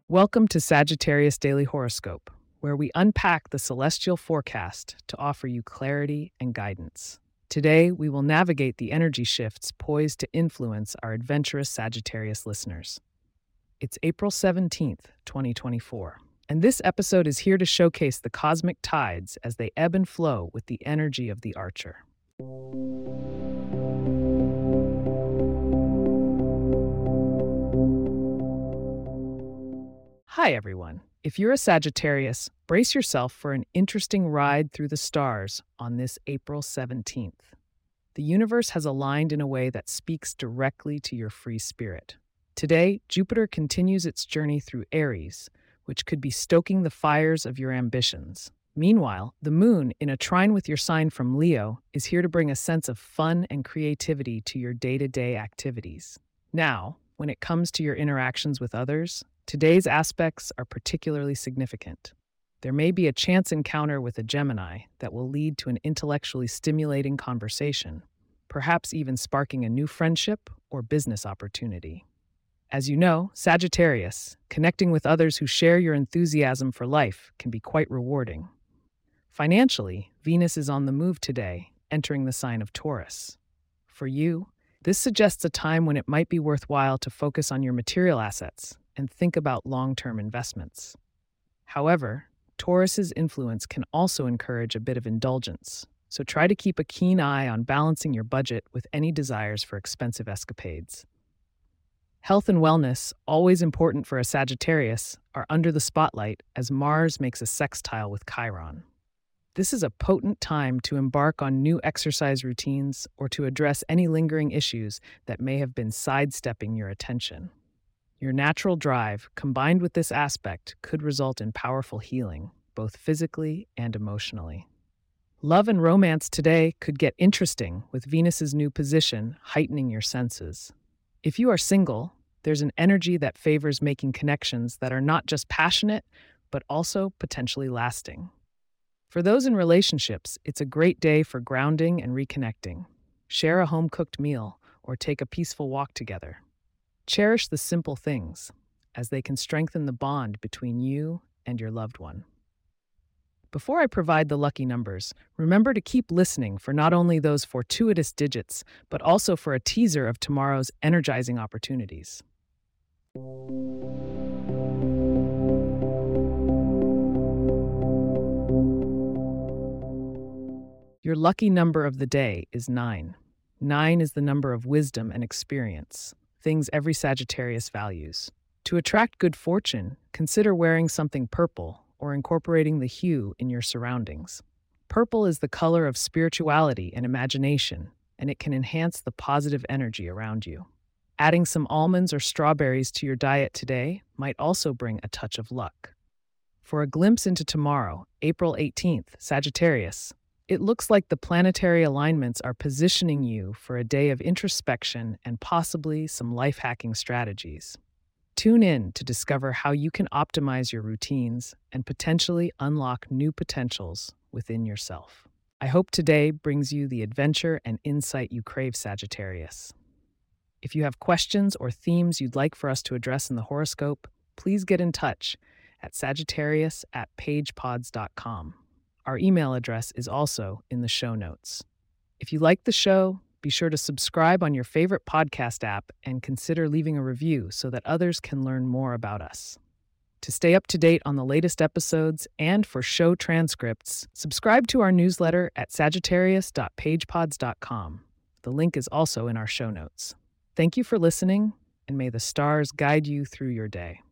Welcome to Sagittarius Daily Horoscope, where we unpack the celestial forecast to offer you clarity and guidance. Today, we will navigate the energy shifts poised to influence our adventurous Sagittarius listeners. It's April 17th, 2024, and this episode is here to showcase the cosmic tides as they ebb and flow with the energy of the Archer. Hi, everyone. If you're a Sagittarius, brace yourself for an interesting ride through the stars on this April 17th. The universe has aligned in a way that speaks directly to your free spirit. Today, Jupiter continues its journey through Aries, which could be stoking the fires of your ambitions. Meanwhile, the moon, in a trine with your sign from Leo, is here to bring a sense of fun and creativity to your day-to-day activities. Now, when it comes to your interactions with others, today's aspects are particularly significant. There may be a chance encounter with a Gemini that will lead to an intellectually stimulating conversation, perhaps even sparking a new friendship or business opportunity. As you know, Sagittarius, connecting with others who share your enthusiasm for life can be quite rewarding. Financially, Venus is on the move today, entering the sign of Taurus. For you, this suggests a time when it might be worthwhile to focus on your material assets and think about long-term investments. However, Taurus's influence can also encourage a bit of indulgence, so try to keep a keen eye on balancing your budget with any desires for expensive escapades. Health and wellness, always important for a Sagittarius, are under the spotlight as Mars makes a sextile with Chiron. This is a potent time to embark on new exercise routines or to address any lingering issues that may have been sidestepping your attention. Your natural drive, combined with this aspect, could result in powerful healing, both physically and emotionally. Love and romance today could get interesting with Venus's new position heightening your senses. If you are single, there's an energy that favors making connections that are not just passionate, but also potentially lasting. For those in relationships, it's a great day for grounding and reconnecting. Share a home-cooked meal or take a peaceful walk together. Cherish the simple things, as they can strengthen the bond between you and your loved one. Before I provide the lucky numbers, remember to keep listening for not only those fortuitous digits, but also for a teaser of tomorrow's energizing opportunities. Your lucky number of the day is 9. 9 is the number of wisdom and experience, things every Sagittarius values. To attract good fortune, consider wearing something purple or incorporating the hue in your surroundings. Purple is the color of spirituality and imagination, and it can enhance the positive energy around you. Adding some almonds or strawberries to your diet today might also bring a touch of luck. For a glimpse into tomorrow, April 18th, Sagittarius, it looks like the planetary alignments are positioning you for a day of introspection and possibly some life-hacking strategies. Tune in to discover how you can optimize your routines and potentially unlock new potentials within yourself. I hope today brings you the adventure and insight you crave, Sagittarius. If you have questions or themes you'd like for us to address in the horoscope, please get in touch at sagittarius@pagepods.com. Our email address is also in the show notes. If you like the show, be sure to subscribe on your favorite podcast app and consider leaving a review so that others can learn more about us. To stay up to date on the latest episodes and for show transcripts, subscribe to our newsletter at sagittarius.pagepods.com. The link is also in our show notes. Thank you for listening, and may the stars guide you through your day.